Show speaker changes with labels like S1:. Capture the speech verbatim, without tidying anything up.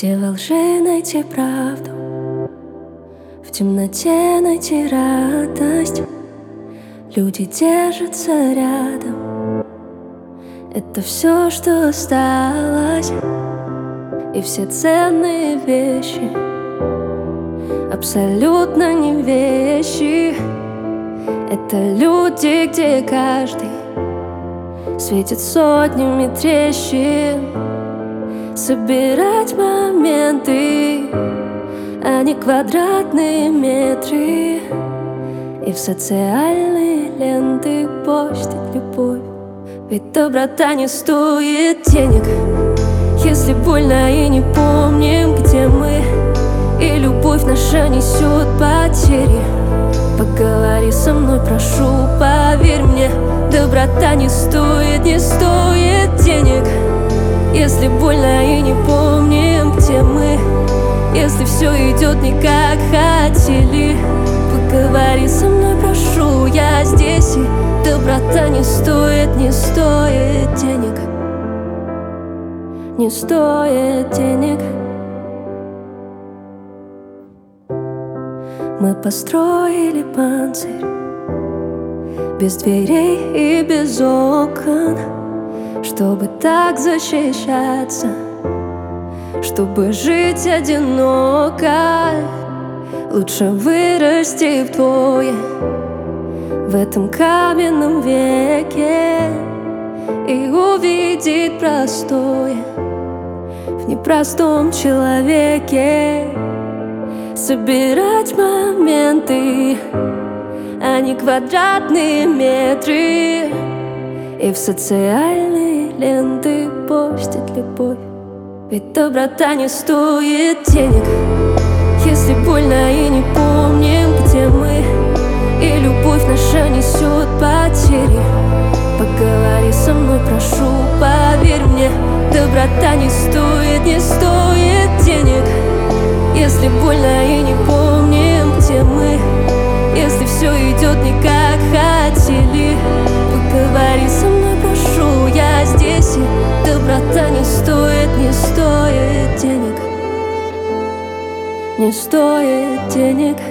S1: Где во лжи найти правду, в темноте найти радость. Люди держатся рядом, это все, что осталось. И все ценные вещи абсолютно не вещи. Это люди, где каждый светит сотнями трещин. Собирать моменты, а не квадратные метры, и в социальные ленты постить любовь. Ведь доброта не стоит денег, если больно и не помним, где мы. И любовь наша несет потери. Поговори со мной, прошу, поверь мне. Доброта не стоит, не стоит денег, если больно и не помним, где мы. Если все идет не как хотели, поговори со мной, прошу, я здесь. И доброта не стоит, не стоит денег, не стоит денег. Мы построили панцирь без дверей и без окон, чтобы так защищаться, чтобы жить одиноко. Лучше вырасти вдвое в этом каменном веке и увидеть простое в непростом человеке. Собирать моменты, а не квадратные метры, и в социальные ленты постить любовь. Ведь доброта не стоит денег, если больно и не помним, где мы. И любовь наша несет потери. Поговори со мной, прошу, поверь мне. Доброта не стоит, не стоит денег, если больно и не помним, где мы. Если все идет не как хотели, поговори со мной, прошу, я здесь. И доброта не стоит, не стоит денег, не стоит денег.